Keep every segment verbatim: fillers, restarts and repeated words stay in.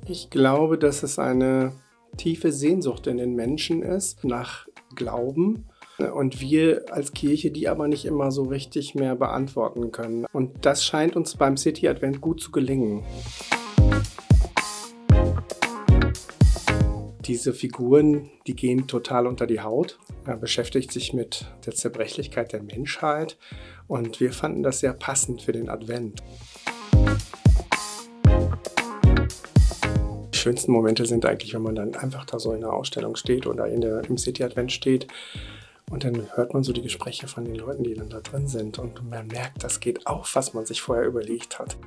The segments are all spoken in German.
Ich glaube, dass es eine tiefe Sehnsucht in den Menschen ist nach Glauben und wir als Kirche die aber nicht immer so richtig mehr beantworten können. Und das scheint uns beim City Advent gut zu gelingen. Diese Figuren, die gehen total unter die Haut. Er beschäftigt sich mit der Zerbrechlichkeit der Menschheit und wir fanden das sehr passend für den Advent. Die schönsten Momente sind eigentlich, wenn man dann einfach da so in der Ausstellung steht oder in der, im City Advent steht und dann hört man so die Gespräche von den Leuten, die dann da drin sind und man merkt, das geht auf, was man sich vorher überlegt hat.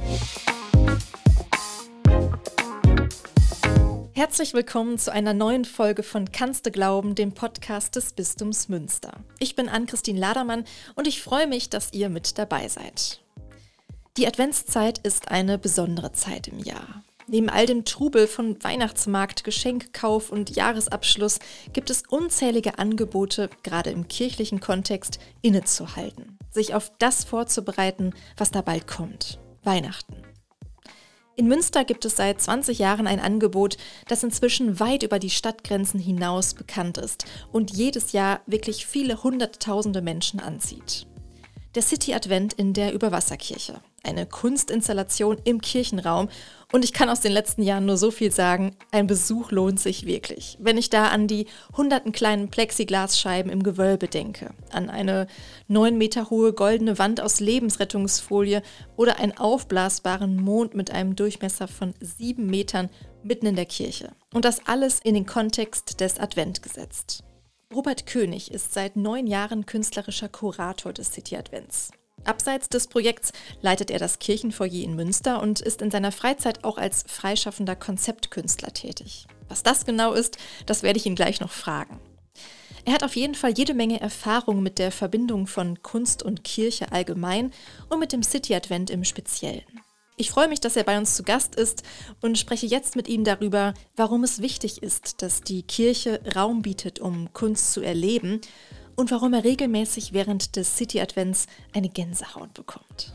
Herzlich willkommen zu einer neuen Folge von Kannste glauben, dem Podcast des Bistums Münster. Ich bin Ann-Christine Ladermann und ich freue mich, dass ihr mit dabei seid. Die Adventszeit ist eine besondere Zeit im Jahr. Neben all dem Trubel von Weihnachtsmarkt, Geschenkkauf und Jahresabschluss gibt es unzählige Angebote, gerade im kirchlichen Kontext, innezuhalten, sich auf das vorzubereiten, was da bald kommt: Weihnachten. In Münster gibt es seit zwanzig Jahren ein Angebot, das inzwischen weit über die Stadtgrenzen hinaus bekannt ist und jedes Jahr wirklich viele hunderttausende Menschen anzieht. Der City Advent in der Überwasserkirche. Eine Kunstinstallation im Kirchenraum. Und ich kann aus den letzten Jahren nur so viel sagen, ein Besuch lohnt sich wirklich. Wenn ich da an die hunderten kleinen Plexiglasscheiben im Gewölbe denke, an eine neun Meter hohe goldene Wand aus Lebensrettungsfolie oder einen aufblasbaren Mond mit einem Durchmesser von sieben Metern mitten in der Kirche. Und das alles in den Kontext des Advent gesetzt. Robert König ist seit neun Jahren künstlerischer Kurator des City Advents. Abseits des Projekts leitet er das Kirchenfoyer in Münster und ist in seiner Freizeit auch als freischaffender Konzeptkünstler tätig. Was das genau ist, das werde ich ihn gleich noch fragen. Er hat auf jeden Fall jede Menge Erfahrung mit der Verbindung von Kunst und Kirche allgemein und mit dem City Advent im Speziellen. Ich freue mich, dass er bei uns zu Gast ist und spreche jetzt mit ihm darüber, warum es wichtig ist, dass die Kirche Raum bietet, um Kunst zu erleben und warum er regelmäßig während des City Advents eine Gänsehaut bekommt.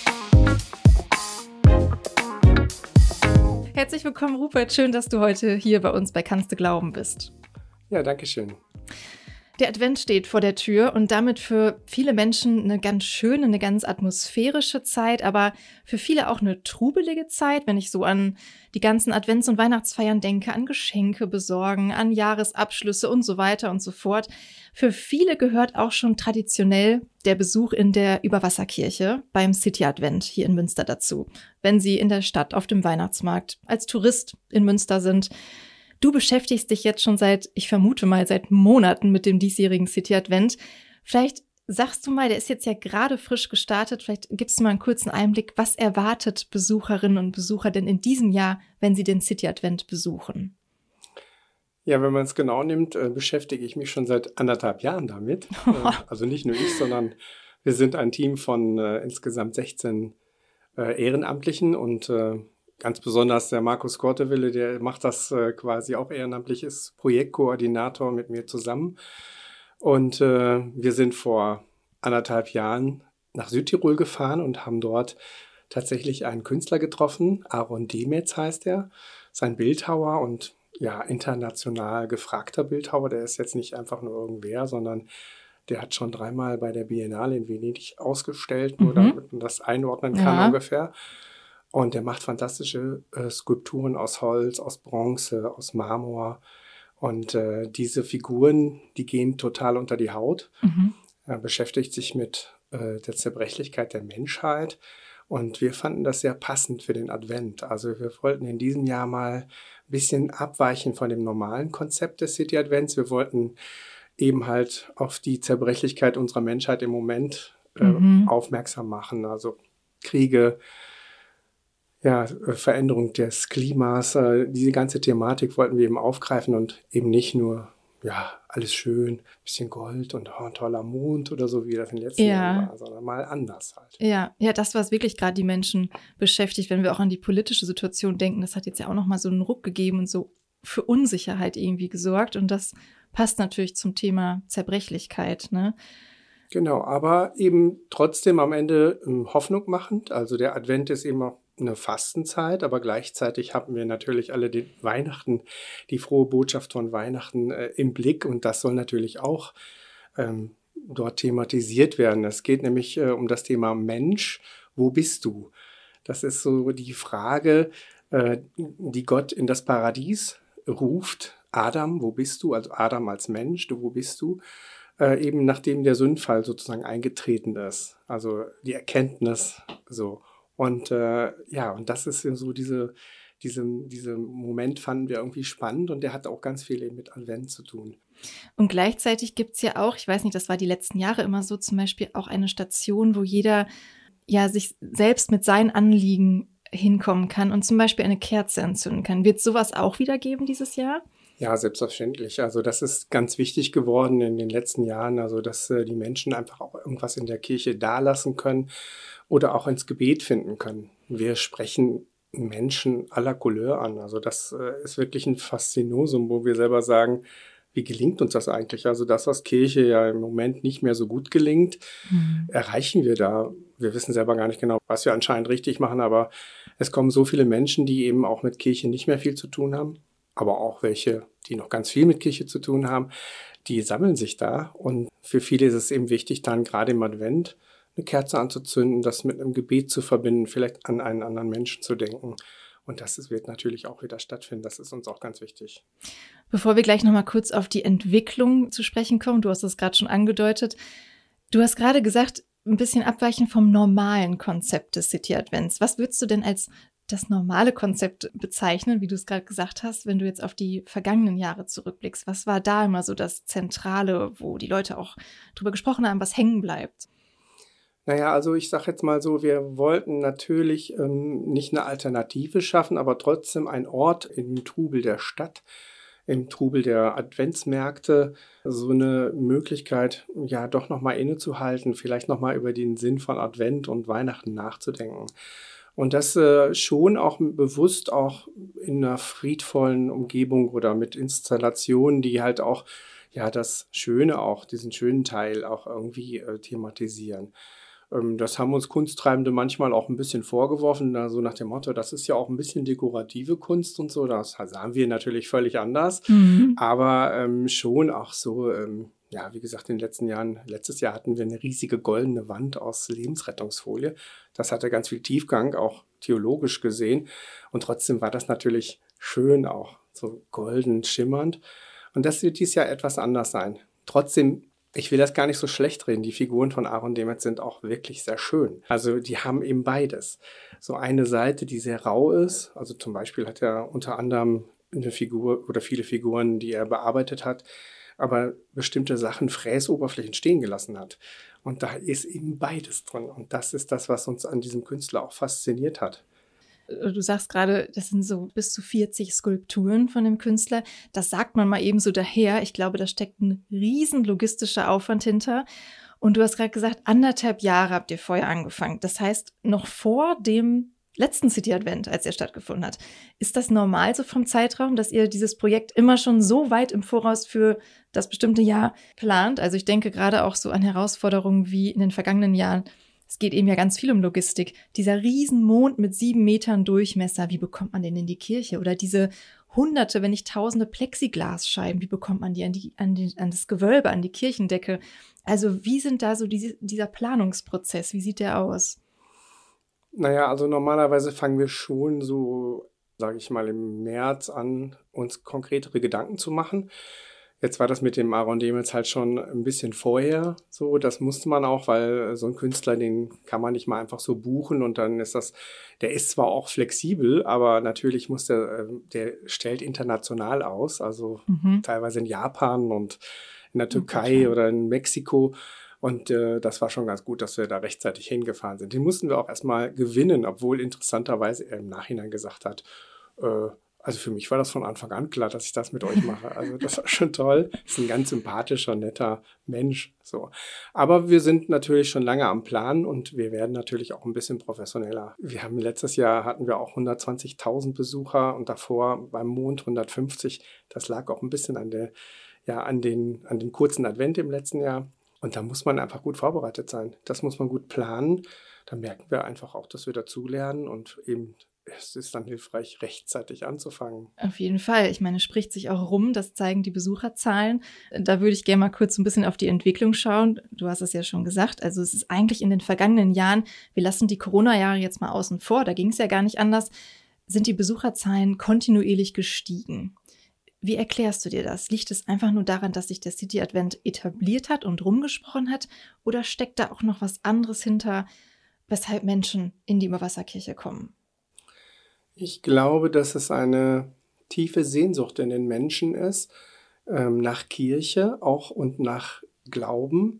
Herzlich willkommen, Rupert. Schön, dass du heute hier bei uns bei Kannste glauben bist. Ja, danke schön. Der Advent steht vor der Tür und damit für viele Menschen eine ganz schöne, eine ganz atmosphärische Zeit, aber für viele auch eine trubelige Zeit, wenn ich so an die ganzen Advents- und Weihnachtsfeiern denke, an Geschenke besorgen, an Jahresabschlüsse und so weiter und so fort. Für viele gehört auch schon traditionell der Besuch in der Überwasserkirche beim City Advent hier in Münster dazu, wenn sie in der Stadt auf dem Weihnachtsmarkt als Tourist in Münster sind. Du beschäftigst dich jetzt schon seit, ich vermute mal, seit Monaten mit dem diesjährigen City Advent. Vielleicht sagst du mal, der ist jetzt ja gerade frisch gestartet, vielleicht gibst du mal einen kurzen Einblick, was erwartet Besucherinnen und Besucher denn in diesem Jahr, wenn sie den City Advent besuchen? Ja, wenn man es genau nimmt, äh, beschäftige ich mich schon seit anderthalb Jahren damit. äh, also nicht nur ich, sondern wir sind ein Team von äh, insgesamt sechzehn äh, Ehrenamtlichen und äh, ganz besonders der Markus Kortewille, der macht das äh, quasi auch ehrenamtlich, ist Projektkoordinator mit mir zusammen. Und äh, wir sind vor anderthalb Jahren nach Südtirol gefahren und haben dort tatsächlich einen Künstler getroffen. Aaron Demetz heißt er, sein Bildhauer und ja, international gefragter Bildhauer. Der ist jetzt nicht einfach nur irgendwer, sondern der hat schon dreimal bei der Biennale in Venedig ausgestellt, nur mhm. damit man das einordnen kann ja. ungefähr. Und der macht fantastische äh, Skulpturen aus Holz, aus Bronze, aus Marmor. Und äh, diese Figuren, die gehen total unter die Haut. Mhm. Er beschäftigt sich mit äh, der Zerbrechlichkeit der Menschheit. Und wir fanden das sehr passend für den Advent. Also wir wollten in diesem Jahr mal ein bisschen abweichen von dem normalen Konzept des City Advents. Wir wollten eben halt auf die Zerbrechlichkeit unserer Menschheit im Moment äh, mhm. aufmerksam machen. Also Kriege, ja, Veränderung des Klimas, äh, diese ganze Thematik wollten wir eben aufgreifen und eben nicht nur, ja, alles schön, bisschen Gold und oh, ein toller Mond oder so, wie das in den letzten ja. Jahren war, sondern mal anders halt. Ja, ja, das, was wirklich gerade die Menschen beschäftigt, wenn wir auch an die politische Situation denken, das hat jetzt ja auch nochmal so einen Ruck gegeben und so für Unsicherheit irgendwie gesorgt und das passt natürlich zum Thema Zerbrechlichkeit, ne? Genau, aber eben trotzdem am Ende ähm, Hoffnung machend. Also der Advent ist eben auch eine Fastenzeit, aber gleichzeitig haben wir natürlich alle den Weihnachten, die frohe Botschaft von Weihnachten äh, im Blick und das soll natürlich auch ähm, dort thematisiert werden. Es geht nämlich äh, um das Thema Mensch, wo bist du? Das ist so die Frage, äh, die Gott in das Paradies ruft. Adam, wo bist du? Also Adam als Mensch, du, wo bist du? Äh, eben nachdem der Sündfall sozusagen eingetreten ist. Also die Erkenntnis so. Und äh, ja, und das ist so diese, diese, diese Moment fanden wir irgendwie spannend und der hat auch ganz viel eben mit Advent zu tun. Und gleichzeitig gibt es ja auch, ich weiß nicht, das war die letzten Jahre immer so, zum Beispiel auch eine Station, wo jeder ja sich selbst mit seinen Anliegen hinkommen kann und zum Beispiel eine Kerze entzünden kann. Wird es sowas auch wieder geben dieses Jahr? Ja, selbstverständlich. Also das ist ganz wichtig geworden in den letzten Jahren, also dass äh, die Menschen einfach auch irgendwas in der Kirche dalassen können oder auch ins Gebet finden können. Wir sprechen Menschen aller Couleur an. Also das äh, ist wirklich ein Faszinosum, wo wir selber sagen, wie gelingt uns das eigentlich? Also das, was Kirche ja im Moment nicht mehr so gut gelingt, mhm. erreichen wir da. Wir wissen selber gar nicht genau, was wir anscheinend richtig machen, aber es kommen so viele Menschen, die eben auch mit Kirche nicht mehr viel zu tun haben, aber auch welche, die noch ganz viel mit Kirche zu tun haben, die sammeln sich da. Und für viele ist es eben wichtig, dann gerade im Advent eine Kerze anzuzünden, das mit einem Gebet zu verbinden, vielleicht an einen anderen Menschen zu denken. Und das wird natürlich auch wieder stattfinden. Das ist uns auch ganz wichtig. Bevor wir gleich noch mal kurz auf die Entwicklung zu sprechen kommen, du hast das gerade schon angedeutet. Du hast gerade gesagt, ein bisschen abweichen vom normalen Konzept des City Advents. Was würdest du denn als das normale Konzept bezeichnen, wie du es gerade gesagt hast, wenn du jetzt auf die vergangenen Jahre zurückblickst? Was war da immer so das Zentrale, wo die Leute auch drüber gesprochen haben, was hängen bleibt? Naja, also ich sage jetzt mal so, wir wollten natürlich ähm, nicht eine Alternative schaffen, aber trotzdem ein Ort im Trubel der Stadt, im Trubel der Adventsmärkte, so eine Möglichkeit, ja doch nochmal innezuhalten, vielleicht nochmal über den Sinn von Advent und Weihnachten nachzudenken. Und das äh, schon auch bewusst auch in einer friedvollen Umgebung oder mit Installationen, die halt auch ja das Schöne auch, diesen schönen Teil auch irgendwie äh, thematisieren. Ähm, das haben uns Kunsttreibende manchmal auch ein bisschen vorgeworfen, so nach dem Motto, das ist ja auch ein bisschen dekorative Kunst und so. Das sahen wir natürlich völlig anders, mhm. aber ähm, schon auch so, ähm, ja, wie gesagt, in den letzten Jahren, letztes Jahr hatten wir eine riesige goldene Wand aus Lebensrettungsfolie. Das hatte ganz viel Tiefgang, auch theologisch gesehen. Und trotzdem war das natürlich schön, auch so golden schimmernd. Und das wird dieses Jahr etwas anders sein. Trotzdem, ich will das gar nicht so schlecht reden. Die Figuren von Aaron Demetz sind auch wirklich sehr schön. Also die haben eben beides. So eine Seite, die sehr rau ist. Also zum Beispiel hat er unter anderem eine Figur oder viele Figuren, die er bearbeitet hat, aber bestimmte Sachen, Fräsoberflächen stehen gelassen hat. Und da ist eben beides drin. Und das ist das, was uns an diesem Künstler auch fasziniert hat. Du sagst gerade, das sind so bis zu vierzig Skulpturen von dem Künstler. Das sagt man mal eben so daher. Ich glaube, da steckt ein riesen logistischer Aufwand hinter. Und du hast gerade gesagt, anderthalb Jahre habt ihr vorher angefangen. Das heißt, noch vor dem letzten City Advent, als er stattgefunden hat. Ist das normal so vom Zeitraum, dass ihr dieses Projekt immer schon so weit im Voraus für das bestimmte Jahr plant? Also ich denke gerade auch so an Herausforderungen wie in den vergangenen Jahren. Es geht eben ja ganz viel um Logistik. Dieser Riesenmond mit sieben Metern Durchmesser, wie bekommt man den in die Kirche? Oder diese hunderte, wenn nicht tausende Plexiglasscheiben, wie bekommt man die an, die, an, die, an das Gewölbe, an die Kirchendecke? Also wie sind da so diese, dieser Planungsprozess? Wie sieht der aus? Naja, also normalerweise fangen wir schon so, sage ich mal, im März an, uns konkretere Gedanken zu machen. Jetzt war das mit dem Aaron Demetz halt schon ein bisschen vorher so. Das musste man auch, weil so ein Künstler, den kann man nicht mal einfach so buchen und dann ist das, der ist zwar auch flexibel, aber natürlich muss der, der stellt international aus, also mhm. teilweise in Japan und in der Türkei oder in Mexiko. Und äh, das war schon ganz gut, dass wir da rechtzeitig hingefahren sind. Den mussten wir auch erstmal gewinnen, obwohl interessanterweise er im Nachhinein gesagt hat, äh, also für mich war das von Anfang an klar, dass ich das mit euch mache. Also das war schon toll. Ist ein ganz sympathischer, netter Mensch. So. Aber wir sind natürlich schon lange am Plan und wir werden natürlich auch ein bisschen professioneller. Wir haben letztes Jahr hatten wir auch hundertzwanzigtausend Besucher und davor beim Mond hundertfünfzig. Das lag auch ein bisschen an der, ja, an den, an dem kurzen Advent im letzten Jahr. Und da muss man einfach gut vorbereitet sein. Das muss man gut planen. Da merken wir einfach auch, dass wir dazulernen und eben es ist dann hilfreich, rechtzeitig anzufangen. Auf jeden Fall. Ich meine, es spricht sich auch rum, das zeigen die Besucherzahlen. Da würde ich gerne mal kurz ein bisschen auf die Entwicklung schauen. Du hast es ja schon gesagt. Also es ist eigentlich in den vergangenen Jahren, wir lassen die Corona-Jahre jetzt mal außen vor, da ging es ja gar nicht anders, sind die Besucherzahlen kontinuierlich gestiegen. Wie erklärst du dir das? Liegt es einfach nur daran, dass sich der City Advent etabliert hat und rumgesprochen hat? Oder steckt da auch noch was anderes hinter, weshalb Menschen in die Überwasserkirche kommen? Ich glaube, dass es eine tiefe Sehnsucht in den Menschen ist, ähm, nach Kirche auch und nach Glauben.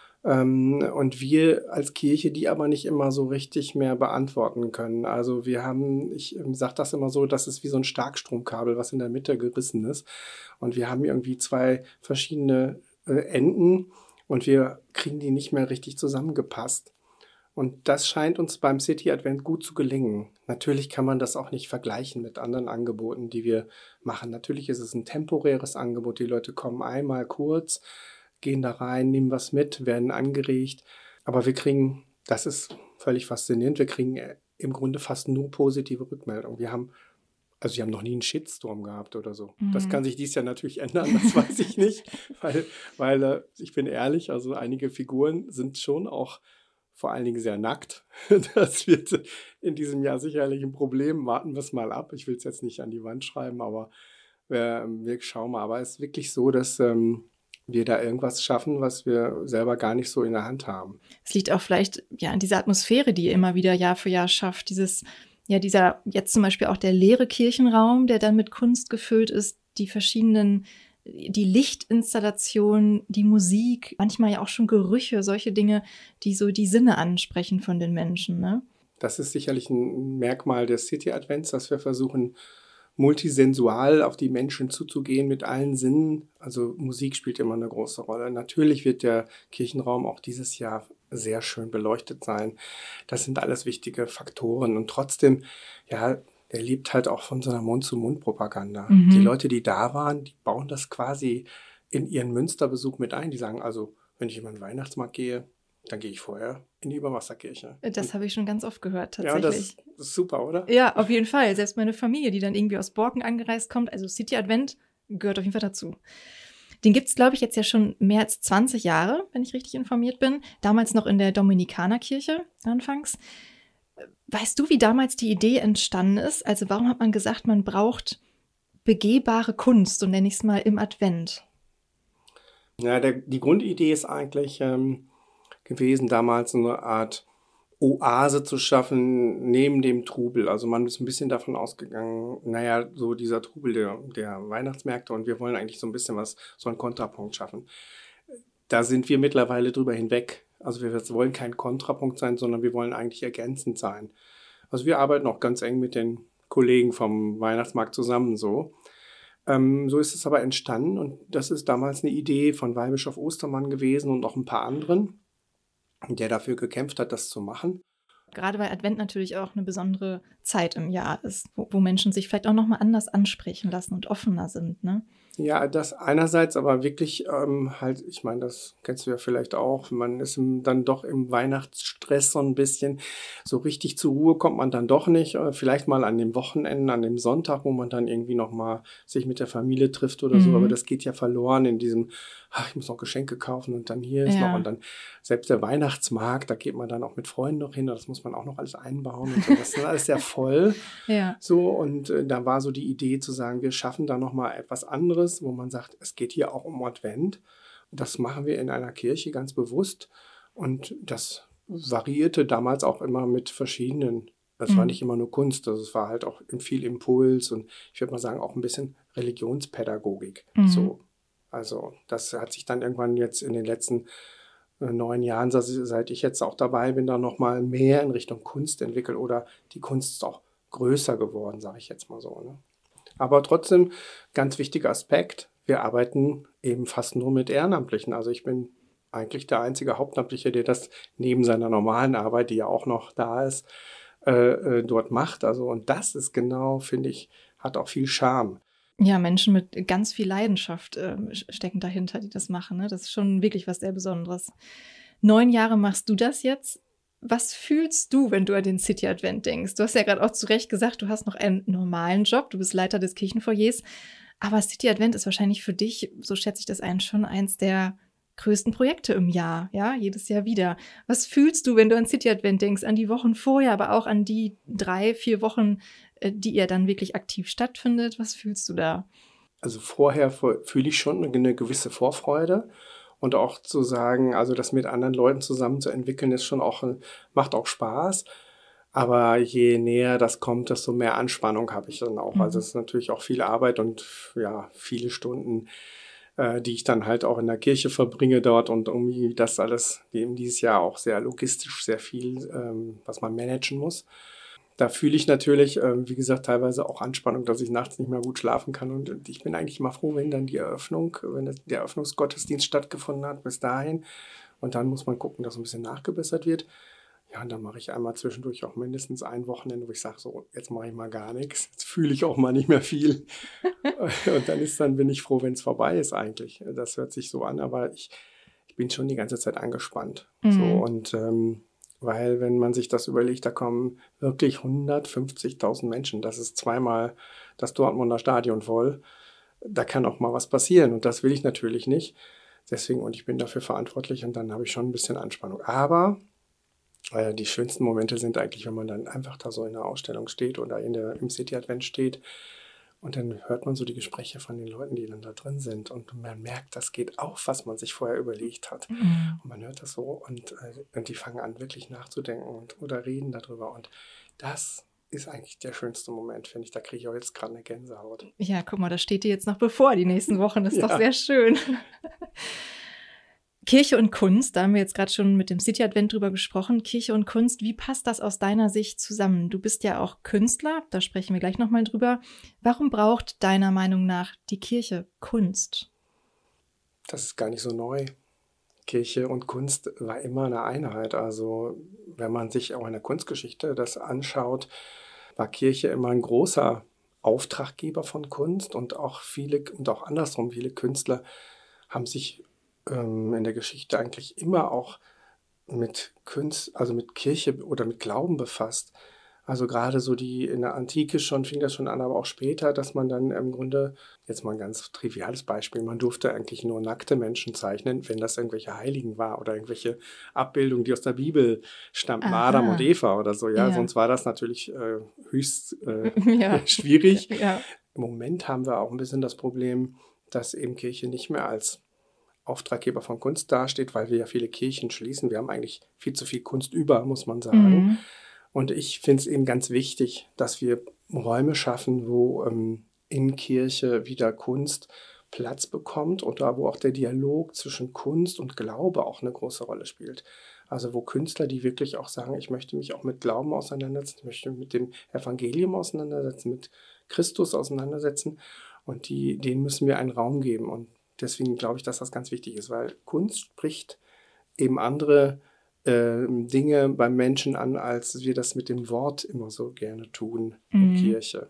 Ähm, und wir als Kirche die aber nicht immer so richtig mehr beantworten können. Also wir haben, ich ähm, sage das immer so, das ist wie so ein Starkstromkabel, was in der Mitte gerissen ist. Und wir haben irgendwie zwei verschiedene äh, Enden und wir kriegen die nicht mehr richtig zusammengepasst. Und das scheint uns beim City Advent gut zu gelingen. Natürlich kann man das auch nicht vergleichen mit anderen Angeboten, die wir machen. Natürlich ist es ein temporäres Angebot. Die Leute kommen einmal kurz, gehen da rein, nehmen was mit, werden angeregt. Aber wir kriegen, das ist völlig faszinierend, wir kriegen im Grunde fast nur positive Rückmeldungen. Wir haben, also wir haben noch nie einen Shitstorm gehabt oder so. Mhm. Das kann sich dieses Jahr natürlich ändern, das weiß ich nicht. Weil, weil ich bin ehrlich, also einige Figuren sind schon auch vor allen Dingen sehr nackt. Das wird in diesem Jahr sicherlich ein Problem. Warten wir es mal ab. Ich will es jetzt nicht an die Wand schreiben, aber wir, wir schauen mal. Aber es ist wirklich so, dass ähm, wir da irgendwas schaffen, was wir selber gar nicht so in der Hand haben. Es liegt auch vielleicht ja an dieser Atmosphäre, die ihr immer wieder Jahr für Jahr schafft. Dieses, ja, dieser, jetzt zum Beispiel auch der leere Kirchenraum, der dann mit Kunst gefüllt ist, die verschiedenen die Lichtinstallation, die Musik, manchmal ja auch schon Gerüche, solche Dinge, die so die Sinne ansprechen von den Menschen, ne? Das ist sicherlich ein Merkmal des City Advents, dass wir versuchen, multisensual auf die Menschen zuzugehen mit allen Sinnen. Also Musik spielt immer eine große Rolle. Natürlich wird der Kirchenraum auch dieses Jahr sehr schön beleuchtet sein. Das sind alles wichtige Faktoren und trotzdem, ja, der lebt halt auch von so einer Mund-zu-Mund-Propaganda. Mhm. Die Leute, die da waren, die bauen das quasi in ihren Münsterbesuch mit ein. Die sagen also, wenn ich in meinen Weihnachtsmarkt gehe, dann gehe ich vorher in die Überwasserkirche. Das habe ich schon ganz oft gehört, tatsächlich. Ja, das, das ist super, oder? Ja, auf jeden Fall. Selbst meine Familie, die dann irgendwie aus Borken angereist kommt, also City Advent, gehört auf jeden Fall dazu. Den gibt es, glaube ich, jetzt ja schon mehr als zwanzig Jahre, wenn ich richtig informiert bin. Damals noch in der Dominikanerkirche anfangs. Weißt du, wie damals die Idee entstanden ist? Also warum hat man gesagt, man braucht begehbare Kunst, so nenne ich es mal, im Advent? Ja, der, die Grundidee ist eigentlich ähm, gewesen, damals eine Art Oase zu schaffen neben dem Trubel. Also man ist ein bisschen davon ausgegangen, naja, so dieser Trubel der, der Weihnachtsmärkte und wir wollen eigentlich so ein bisschen was, so einen Kontrapunkt schaffen. Da sind wir mittlerweile drüber hinweg. Also wir wollen kein Kontrapunkt sein, sondern wir wollen eigentlich ergänzend sein. Also wir arbeiten auch ganz eng mit den Kollegen vom Weihnachtsmarkt zusammen so. Ähm, so ist es aber entstanden und das ist damals eine Idee von Weihbischof Ostermann gewesen und auch ein paar anderen, der dafür gekämpft hat, das zu machen. Gerade weil Advent natürlich auch eine besondere Zeit im Jahr ist, wo, wo Menschen sich vielleicht auch nochmal anders ansprechen lassen und offener sind, ne? Ja, das einerseits, aber wirklich ähm, halt, ich meine, das kennst du ja vielleicht auch, man ist im, dann doch im Weihnachtsstress so ein bisschen, so richtig zur Ruhe kommt man dann doch nicht, äh, vielleicht mal an dem Wochenende, an dem Sonntag, wo man dann irgendwie nochmal sich mit der Familie trifft oder mhm. so, aber das geht ja verloren in diesem, ach, ich muss noch Geschenke kaufen und dann hier ist ja. noch und dann selbst der Weihnachtsmarkt, da geht man dann auch mit Freunden noch hin, das muss man auch noch alles einbauen und so, das ist alles sehr voll, ja. so und äh, da war so die Idee zu sagen, wir schaffen da nochmal etwas anderes, wo man sagt, es geht hier auch um Advent. Das machen wir in einer Kirche ganz bewusst. Und das variierte damals auch immer mit verschiedenen. Es mhm. war nicht immer nur Kunst, also es war halt auch viel Impuls und ich würde mal sagen auch ein bisschen Religionspädagogik. Mhm. So. Also das hat sich dann irgendwann jetzt in den letzten äh, neun Jahren, seit ich jetzt auch dabei bin, dann nochmal mehr in Richtung Kunst entwickelt oder die Kunst ist auch größer geworden, sage ich jetzt mal so, ne? Aber trotzdem, ganz wichtiger Aspekt, wir arbeiten eben fast nur mit Ehrenamtlichen. Also ich bin eigentlich der einzige Hauptamtliche, der das neben seiner normalen Arbeit, die ja auch noch da ist, äh, äh, dort macht. Also und das ist genau, finde ich, hat auch viel Charme. Ja, Menschen mit ganz viel Leidenschaft äh, stecken dahinter, die das machen. Ne? Das ist schon wirklich was sehr Besonderes. Neun Jahre machst du das jetzt. Was fühlst du, wenn du an den City Advent denkst? Du hast ja gerade auch zu Recht gesagt, du hast noch einen normalen Job, du bist Leiter des Kirchenfoyers, aber City Advent ist wahrscheinlich für dich, so schätze ich das ein, schon eins der größten Projekte im Jahr, ja, jedes Jahr wieder. Was fühlst du, wenn du an City Advent denkst, an die Wochen vorher, aber auch an die drei, vier Wochen, die ihr dann wirklich aktiv stattfindet? Was fühlst du da? Also vorher fühle ich schon eine gewisse Vorfreude. Und auch zu sagen, also das mit anderen Leuten zusammen zu entwickeln, ist schon auch, macht auch Spaß. Aber je näher das kommt, desto mehr Anspannung habe ich dann auch. Mhm. Also es ist natürlich auch viel Arbeit und ja, viele Stunden, äh, die ich dann halt auch in der Kirche verbringe dort. Und irgendwie das alles, eben dieses Jahr auch sehr logistisch, sehr viel, ähm, was man managen muss. Da fühle ich natürlich, äh, wie gesagt, teilweise auch Anspannung, dass ich nachts nicht mehr gut schlafen kann. Und ich bin eigentlich immer froh, wenn dann die Eröffnung, wenn der Eröffnungsgottesdienst stattgefunden hat, bis dahin. Und dann muss man gucken, dass ein bisschen nachgebessert wird. Ja, und dann mache ich einmal zwischendurch auch mindestens ein Wochenende, wo ich sage, so, jetzt mache ich mal gar nichts. Jetzt fühle ich auch mal nicht mehr viel. Und dann ist dann bin ich froh, wenn es vorbei ist eigentlich. Das hört sich so an, aber ich, ich bin schon die ganze Zeit angespannt. Mhm. So, und ähm, weil, wenn man sich das überlegt, da kommen wirklich hundertfünfzigtausend Menschen. Das ist zweimal das Dortmunder Stadion voll. Da kann auch mal was passieren und das will ich natürlich nicht. Deswegen, und ich bin dafür verantwortlich und dann habe ich schon ein bisschen Anspannung. Aber äh, die schönsten Momente sind eigentlich, wenn man dann einfach da so in der Ausstellung steht oder in der, im City Advent steht. Und dann hört man so die Gespräche von den Leuten, die dann da drin sind. Und man merkt, das geht auf, was man sich vorher überlegt hat. Mhm. Und man hört das so und, äh, und die fangen an, wirklich nachzudenken und, oder reden darüber. Und das ist eigentlich der schönste Moment, finde ich. Da kriege ich auch jetzt gerade eine Gänsehaut. Ja, guck mal, das steht dir jetzt noch bevor, die nächsten Wochen. Das ist ja doch sehr schön. Kirche und Kunst, da haben wir jetzt gerade schon mit dem City Advent drüber gesprochen. Kirche und Kunst, wie passt das aus deiner Sicht zusammen? Du bist ja auch Künstler, da sprechen wir gleich nochmal drüber. Warum braucht deiner Meinung nach die Kirche Kunst? Das ist gar nicht so neu. Kirche und Kunst war immer eine Einheit. Also wenn man sich auch in der Kunstgeschichte das anschaut, war Kirche immer ein großer Auftraggeber von Kunst und auch viele, und auch andersrum, viele Künstler haben sich in der Geschichte eigentlich immer auch mit Kunst, also mit Kirche oder mit Glauben befasst. Also gerade so die in der Antike schon, fing das schon an, aber auch später, dass man dann im Grunde, jetzt mal ein ganz triviales Beispiel, man durfte eigentlich nur nackte Menschen zeichnen, wenn das irgendwelche Heiligen war oder irgendwelche Abbildungen, die aus der Bibel stammten, Aha. Adam und Eva oder so, ja, ja. Sonst war das natürlich äh, höchst äh, ja. schwierig. Ja. Im Moment haben wir auch ein bisschen das Problem, dass eben Kirche nicht mehr als Auftraggeber von Kunst dasteht, weil wir ja viele Kirchen schließen. Wir haben eigentlich viel zu viel Kunst über, muss man sagen. Mhm. Und ich finde es eben ganz wichtig, dass wir Räume schaffen, wo ähm, in Kirche wieder Kunst Platz bekommt und da, wo auch der Dialog zwischen Kunst und Glaube auch eine große Rolle spielt. Also wo Künstler, die wirklich auch sagen, ich möchte mich auch mit Glauben auseinandersetzen, ich möchte mit dem Evangelium auseinandersetzen, mit Christus auseinandersetzen und die, denen müssen wir einen Raum geben. Und deswegen glaube ich, dass das ganz wichtig ist, weil Kunst spricht eben andere äh, Dinge beim Menschen an, als wir das mit dem Wort immer so gerne tun in mhm. Kirche.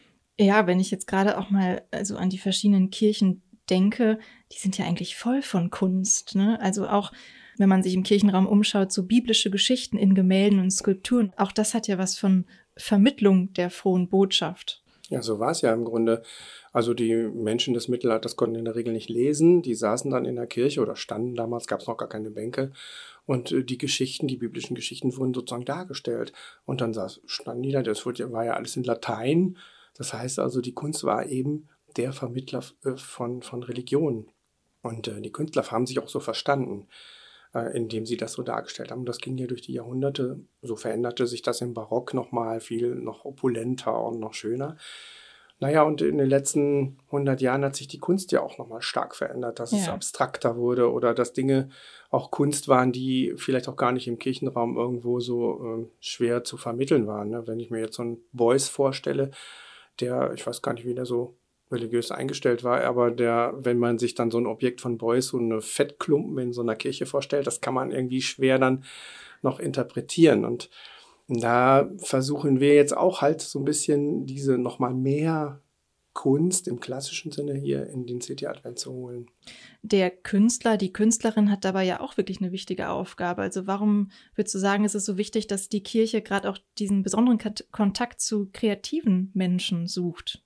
Ja, wenn ich jetzt gerade auch mal also an die verschiedenen Kirchen denke, die sind ja eigentlich voll von Kunst, ne? Also auch, wenn man sich im Kirchenraum umschaut, so biblische Geschichten in Gemälden und Skulpturen, auch das hat ja was von Vermittlung der frohen Botschaft. Ja, so war es ja im Grunde. Also die Menschen des Mittelalters konnten in der Regel nicht lesen, die saßen dann in der Kirche oder standen damals, gab es noch gar keine Bänke und die Geschichten, die biblischen Geschichten wurden sozusagen dargestellt und dann saß, standen die da, das war ja alles in Latein, das heißt also, die Kunst war eben der Vermittler von, von Religion und äh, die Künstler haben sich auch so verstanden, äh, indem sie das so dargestellt haben. Und das ging ja durch die Jahrhunderte, so veränderte sich das im Barock nochmal viel noch opulenter und noch schöner. Naja, und in den letzten hundert Jahren hat sich die Kunst ja auch nochmal stark verändert, dass ja. es abstrakter wurde oder dass Dinge auch Kunst waren, die vielleicht auch gar nicht im Kirchenraum irgendwo so äh, schwer zu vermitteln waren. Ne? Wenn ich mir jetzt so einen Beuys vorstelle, der, ich weiß gar nicht, wie der so religiös eingestellt war, aber der, wenn man sich dann so ein Objekt von Beuys, so eine Fettklumpen in so einer Kirche vorstellt, das kann man irgendwie schwer dann noch interpretieren. Und da versuchen wir jetzt auch halt so ein bisschen diese nochmal mehr Kunst im klassischen Sinne hier in den City Advent zu holen. Der Künstler, die Künstlerin hat dabei ja auch wirklich eine wichtige Aufgabe. Also warum würdest du sagen, ist es so wichtig, dass die Kirche gerade auch diesen besonderen Kontakt zu kreativen Menschen sucht?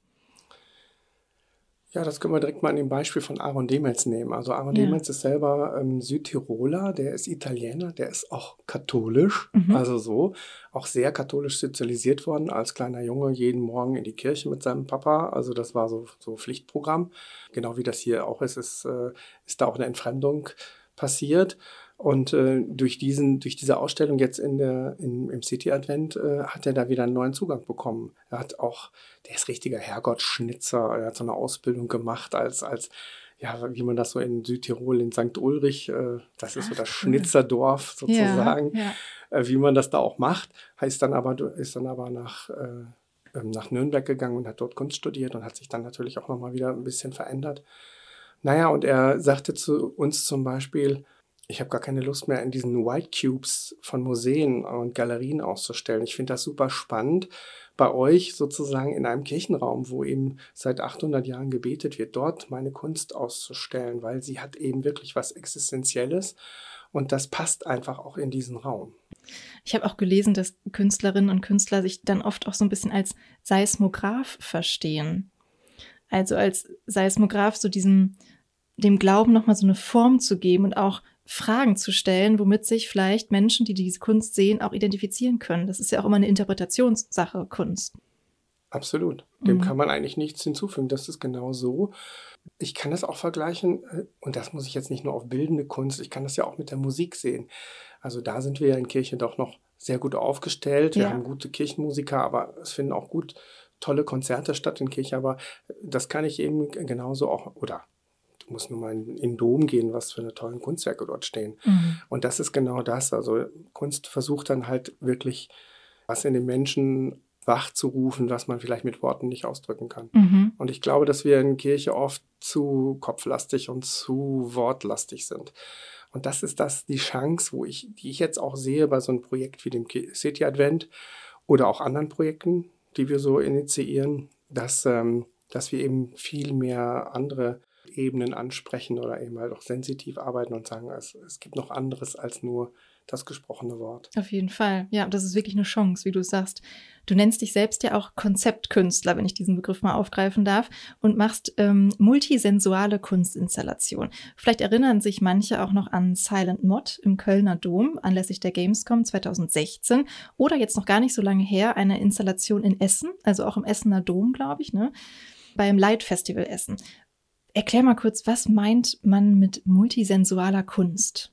Ja, das können wir direkt mal an dem Beispiel von Aaron Demetz nehmen. Also Aaron Ja. Demetz ist selber ähm, Südtiroler, der ist Italiener, der ist auch katholisch, Mhm. also so, auch sehr katholisch sozialisiert worden, als kleiner Junge jeden Morgen in die Kirche mit seinem Papa. Also das war so, so Pflichtprogramm. Genau wie das hier auch ist, ist, äh, ist da auch eine Entfremdung passiert. Und äh, durch, diesen, durch diese Ausstellung jetzt in der, in, im City Advent äh, hat er da wieder einen neuen Zugang bekommen. Er hat auch, der ist richtiger Herrgottschnitzer, er hat so eine Ausbildung gemacht als, als ja, wie man das so in Südtirol, in Sankt Ulrich, äh, das ist so das Schnitzerdorf sozusagen, Ja, äh, wie man das da auch macht, heißt dann aber, ist dann aber nach, äh, nach Nürnberg gegangen und hat dort Kunst studiert und hat sich dann natürlich auch nochmal wieder ein bisschen verändert. Naja, und er sagte zu uns zum Beispiel, ich habe gar keine Lust mehr, in diesen White Cubes von Museen und Galerien auszustellen. Ich finde das super spannend, bei euch sozusagen in einem Kirchenraum, wo eben seit achthundert Jahren gebetet wird, dort meine Kunst auszustellen, weil sie hat eben wirklich was Existenzielles und das passt einfach auch in diesen Raum. Ich habe auch gelesen, dass Künstlerinnen und Künstler sich dann oft auch so ein bisschen als Seismograph verstehen. Also als Seismograph so diesem, dem Glauben nochmal so eine Form zu geben und auch Fragen zu stellen, womit sich vielleicht Menschen, die diese Kunst sehen, auch identifizieren können. Das ist ja auch immer eine Interpretationssache, Kunst. Absolut. Dem Mhm. kann man eigentlich nichts hinzufügen. Das ist genau so. Ich kann das auch vergleichen, und das muss ich jetzt nicht nur auf bildende Kunst, ich kann das ja auch mit der Musik sehen. Also da sind wir ja in Kirche doch noch sehr gut aufgestellt. Wir Ja. haben gute Kirchenmusiker, aber es finden auch gut tolle Konzerte statt in Kirche. Aber das kann ich eben genauso auch, oder du musst nur mal in, in den Dom gehen, was für eine tollen Kunstwerke dort stehen. Mhm. Und das ist genau das. Also Kunst versucht dann halt wirklich, was in den Menschen wachzurufen, was man vielleicht mit Worten nicht ausdrücken kann. Mhm. Und ich glaube, dass wir in Kirche oft zu kopflastig und zu wortlastig sind. Und das ist das die Chance, wo ich, die ich jetzt auch sehe bei so einem Projekt wie dem City Advent oder auch anderen Projekten, die wir so initiieren, dass, ähm, dass wir eben viel mehr andere Ebenen ansprechen oder eben halt auch sensitiv arbeiten und sagen, es, es gibt noch anderes als nur das gesprochene Wort. Auf jeden Fall. Ja, das ist wirklich eine Chance, wie du sagst. Du nennst dich selbst ja auch Konzeptkünstler, wenn ich diesen Begriff mal aufgreifen darf, und machst ähm, multisensuale Kunstinstallation. Vielleicht erinnern sich manche auch noch an Silent Mod im Kölner Dom anlässlich der Gamescom zweitausendsechzehn oder jetzt noch gar nicht so lange her eine Installation in Essen, also auch im Essener Dom, glaube ich, ne, beim Light Festival Essen. Erklär mal kurz, was meint man mit multisensualer Kunst?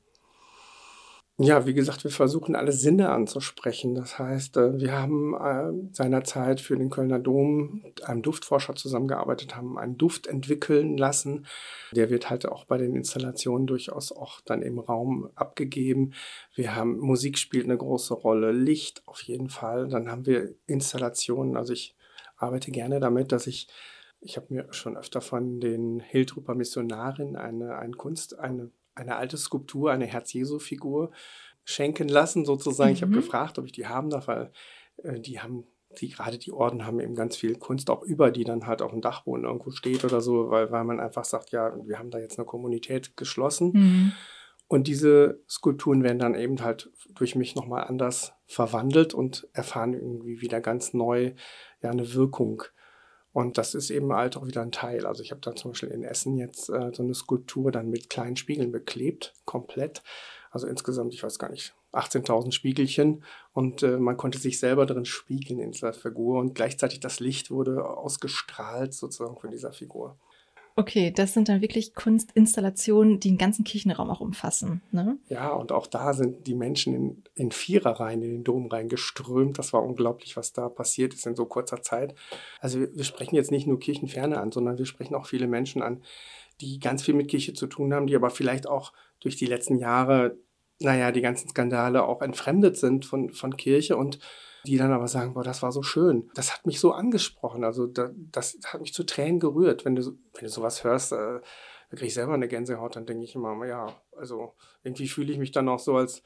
Ja, wie gesagt, wir versuchen alle Sinne anzusprechen. Das heißt, wir haben seinerzeit für den Kölner Dom mit einem Duftforscher zusammengearbeitet, haben einen Duft entwickeln lassen. Der wird halt auch bei den Installationen durchaus auch dann im Raum abgegeben. Wir haben, Musik spielt eine große Rolle, Licht auf jeden Fall. Dann haben wir Installationen. Also ich arbeite gerne damit, dass ich Ich habe mir schon öfter von den Hiltrupper Missionarinnen eine, eine Kunst, eine, eine alte Skulptur, eine Herz-Jesu-Figur schenken lassen, sozusagen. Mhm. Ich habe gefragt, ob ich die haben darf, weil äh, die haben, die gerade die Orden haben eben ganz viel Kunst auch über, die dann halt auf dem Dachboden irgendwo steht oder so, weil, weil man einfach sagt, ja, wir haben da jetzt eine Kommunität geschlossen. Mhm. Und diese Skulpturen werden dann eben halt durch mich nochmal anders verwandelt und erfahren irgendwie wieder ganz neu ja eine Wirkung. Und das ist eben halt auch wieder ein Teil. Also ich habe da zum Beispiel in Essen jetzt äh, so eine Skulptur dann mit kleinen Spiegeln beklebt, komplett. Also insgesamt, ich weiß gar nicht, achtzehntausend Spiegelchen. Und äh, man konnte sich selber drin spiegeln in dieser Figur. Und gleichzeitig das Licht wurde ausgestrahlt sozusagen von dieser Figur. Okay, das sind dann wirklich Kunstinstallationen, die den ganzen Kirchenraum auch umfassen, ne? Ja, und auch da sind die Menschen in, in Viererreihen in den Dom reingeströmt. Das war unglaublich, was da passiert ist in so kurzer Zeit. Also wir, wir sprechen jetzt nicht nur Kirchenferne an, sondern wir sprechen auch viele Menschen an, die ganz viel mit Kirche zu tun haben, die aber vielleicht auch durch die letzten Jahre, naja, die ganzen Skandale auch entfremdet sind von, von Kirche und die dann aber sagen, boah, das war so schön. Das hat mich so angesprochen. Also da, das hat mich zu Tränen gerührt. Wenn du, wenn du sowas hörst, äh, da kriege ich selber eine Gänsehaut, dann denke ich immer, ja, also irgendwie fühle ich mich dann auch so, als,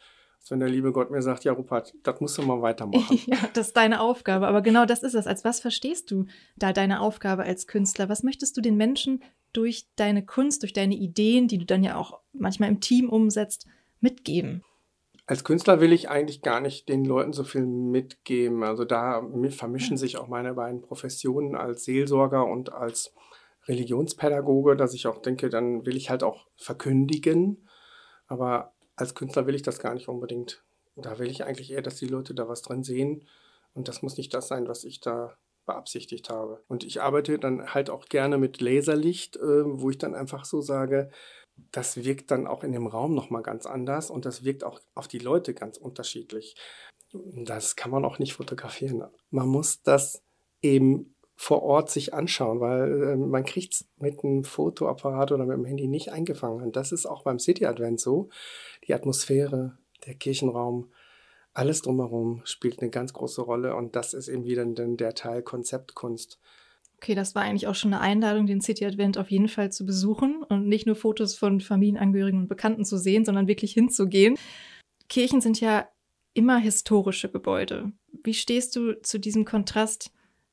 wenn der liebe Gott mir sagt, ja Rupert, das musst du mal weitermachen. Ja, das ist deine Aufgabe. Aber genau das ist es. Als was verstehst du da deine Aufgabe als Künstler? Was möchtest du den Menschen durch deine Kunst, durch deine Ideen, die du dann ja auch manchmal im Team umsetzt, mitgeben? Als Künstler will ich eigentlich gar nicht den Leuten so viel mitgeben. Also da vermischen sich auch meine beiden Professionen als Seelsorger und als Religionspädagoge, dass ich auch denke, dann will ich halt auch verkündigen. Aber als Künstler will ich das gar nicht unbedingt. Da will ich eigentlich eher, dass die Leute da was drin sehen. Und das muss nicht das sein, was ich da beabsichtigt habe. Und ich arbeite dann halt auch gerne mit Laserlicht, äh, wo ich dann einfach so sage, das wirkt dann auch in dem Raum nochmal ganz anders und das wirkt auch auf die Leute ganz unterschiedlich. Das kann man auch nicht fotografieren. Man muss das eben vor Ort sich anschauen, weil äh, man kriegt es mit einem Fotoapparat oder mit dem Handy nicht eingefangen. Und das ist auch beim City Advent so. Die Atmosphäre, der Kirchenraum, alles drumherum spielt eine ganz große Rolle und das ist eben wieder dann der Teil Konzeptkunst. Okay, das war eigentlich auch schon eine Einladung, den City Advent auf jeden Fall zu besuchen und nicht nur Fotos von Familienangehörigen und Bekannten zu sehen, sondern wirklich hinzugehen. Kirchen sind ja immer historische Gebäude. Wie stehst du zu diesem Kontrast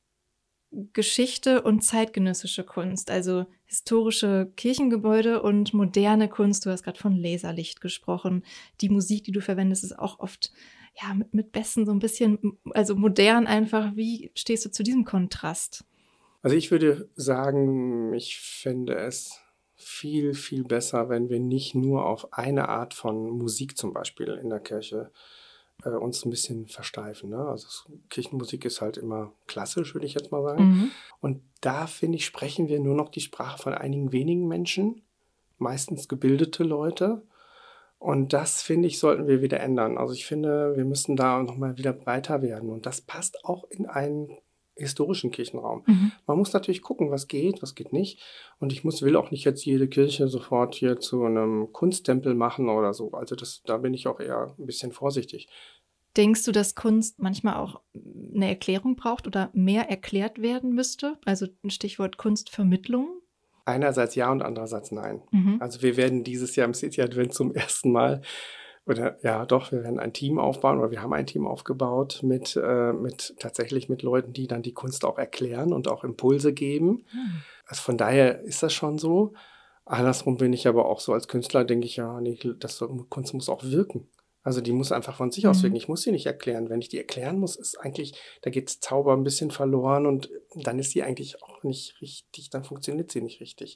Geschichte und zeitgenössische Kunst, also historische Kirchengebäude und moderne Kunst? Du hast gerade von Laserlicht gesprochen. Die Musik, die du verwendest, ist auch oft ja, mit, mit Bässen so ein bisschen, also modern einfach. Wie stehst du zu diesem Kontrast? Also ich würde sagen, ich finde es viel, viel besser, wenn wir nicht nur auf eine Art von Musik zum Beispiel in der Kirche äh, uns ein bisschen versteifen. Ne? Also Kirchenmusik ist halt immer klassisch, würde ich jetzt mal sagen. Mhm. Und da, finde ich, sprechen wir nur noch die Sprache von einigen wenigen Menschen, meistens gebildete Leute. Und das, finde ich, sollten wir wieder ändern. Also ich finde, wir müssen da nochmal wieder breiter werden. Und das passt auch in einen historischen Kirchenraum. Mhm. Man muss natürlich gucken, was geht, was geht nicht. Und ich muss, will auch nicht jetzt jede Kirche sofort hier zu einem Kunsttempel machen oder so. Also das, da bin ich auch eher ein bisschen vorsichtig. Denkst du, dass Kunst manchmal auch eine Erklärung braucht oder mehr erklärt werden müsste? Also ein Stichwort Kunstvermittlung? Einerseits ja und andererseits nein. Mhm. Also wir werden dieses Jahr im City Advent zum ersten Mal, oder ja doch, wir werden ein Team aufbauen oder wir haben ein Team aufgebaut mit, äh, mit tatsächlich mit Leuten, die dann die Kunst auch erklären und auch Impulse geben. Mhm. Also von daher ist das schon so. Andersrum bin ich aber auch so als Künstler, denke ich, ja, nee, das, Kunst muss auch wirken. Also die muss einfach von sich mhm. aus wirken. Ich muss sie nicht erklären. Wenn ich die erklären muss, ist eigentlich, da geht Zauber ein bisschen verloren und dann ist sie eigentlich auch nicht richtig, dann funktioniert sie nicht richtig.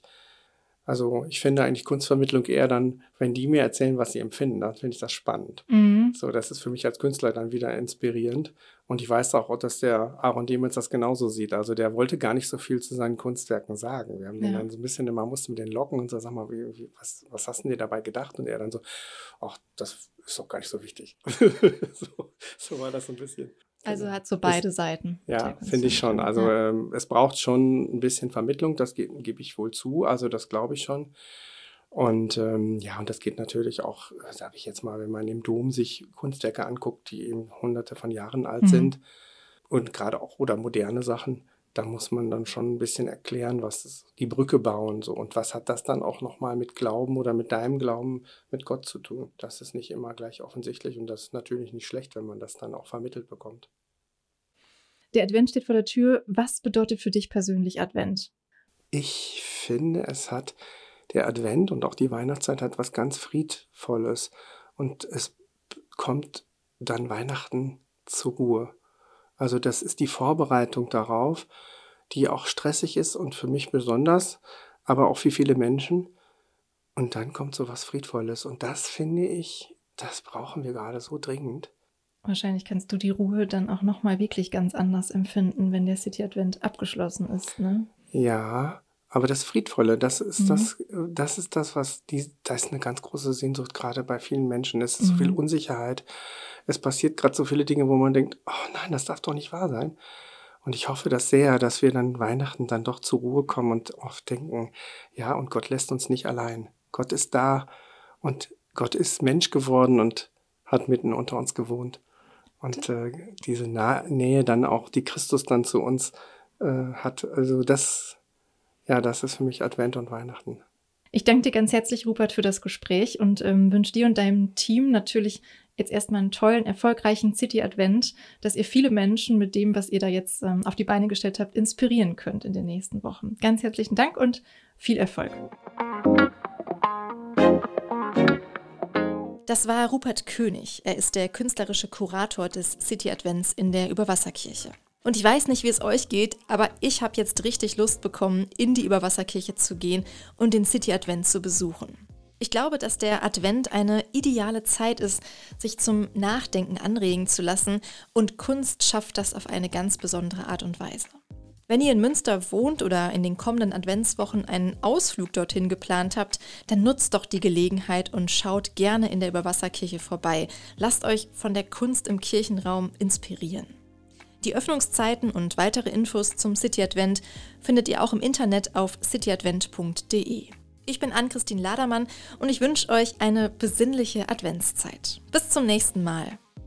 Also ich finde eigentlich Kunstvermittlung eher dann, wenn die mir erzählen, was sie empfinden, dann finde ich das spannend. Mhm. So, das ist für mich als Künstler dann wieder inspirierend. Und ich weiß auch, dass der Aaron Demitz das genauso sieht. Also der wollte gar nicht so viel zu seinen Kunstwerken sagen. Wir haben ja. den dann so ein bisschen, man musste mit den locken und so, sag mal, wie, wie, was, was hast du dir dabei gedacht? Und er dann so, ach, das ist doch gar nicht so wichtig. so, so war das so ein bisschen. Also hat so beide das, Seiten. Ja, finde ich schon. Also ja. ähm, es braucht schon ein bisschen Vermittlung, das ge- gebe ich wohl zu. Also das glaube ich schon. Und ähm, ja, und das geht natürlich auch, sage ich jetzt mal, wenn man im Dom sich Kunstwerke anguckt, die eben hunderte von Jahren alt mhm. sind und gerade auch oder moderne Sachen, da muss man dann schon ein bisschen erklären, was ist, die Brücke bauen so und was hat das dann auch nochmal mit Glauben oder mit deinem Glauben mit Gott zu tun. Das ist nicht immer gleich offensichtlich und das ist natürlich nicht schlecht, wenn man das dann auch vermittelt bekommt. Der Advent steht vor der Tür. Was bedeutet für dich persönlich Advent? Ich finde, es hat der Advent und auch die Weihnachtszeit hat was ganz Friedvolles und es kommt dann Weihnachten zur Ruhe. Also das ist die Vorbereitung darauf, die auch stressig ist und für mich besonders, aber auch für viele Menschen. Und dann kommt so was Friedvolles. Und das finde ich, das brauchen wir gerade so dringend. Wahrscheinlich kannst du die Ruhe dann auch nochmal wirklich ganz anders empfinden, wenn der City Advent abgeschlossen ist, ne? Ja, aber das Friedvolle, das ist mhm. das, das ist das, was die, da ist eine ganz große Sehnsucht gerade bei vielen Menschen. Es ist mhm. so viel Unsicherheit. Es passiert gerade so viele Dinge, wo man denkt, oh nein, das darf doch nicht wahr sein. Und ich hoffe das sehr, dass wir dann Weihnachten dann doch zur Ruhe kommen und oft denken, ja, und Gott lässt uns nicht allein. Gott ist da und Gott ist Mensch geworden und hat mitten unter uns gewohnt. Und äh, diese Na- Nähe dann auch, die Christus dann zu uns äh, hat, also das... Ja, das ist für mich Advent und Weihnachten. Ich danke dir ganz herzlich, Rupert, für das Gespräch und ähm, wünsche dir und deinem Team natürlich jetzt erstmal einen tollen, erfolgreichen City-Advent, dass ihr viele Menschen mit dem, was ihr da jetzt ähm, auf die Beine gestellt habt, inspirieren könnt in den nächsten Wochen. Ganz herzlichen Dank und viel Erfolg. Das war Rupert König. Er ist der künstlerische Kurator des City-Advents in der Überwasserkirche. Und ich weiß nicht, wie es euch geht, aber ich habe jetzt richtig Lust bekommen, in die Überwasserkirche zu gehen und den City-Advent zu besuchen. Ich glaube, dass der Advent eine ideale Zeit ist, sich zum Nachdenken anregen zu lassen, und Kunst schafft das auf eine ganz besondere Art und Weise. Wenn ihr in Münster wohnt oder in den kommenden Adventswochen einen Ausflug dorthin geplant habt, dann nutzt doch die Gelegenheit und schaut gerne in der Überwasserkirche vorbei. Lasst euch von der Kunst im Kirchenraum inspirieren. Die Öffnungszeiten und weitere Infos zum City Advent findet ihr auch im Internet auf cityadvent punkt de. Ich bin Ann-Christine Ladermann und ich wünsche euch eine besinnliche Adventszeit. Bis zum nächsten Mal.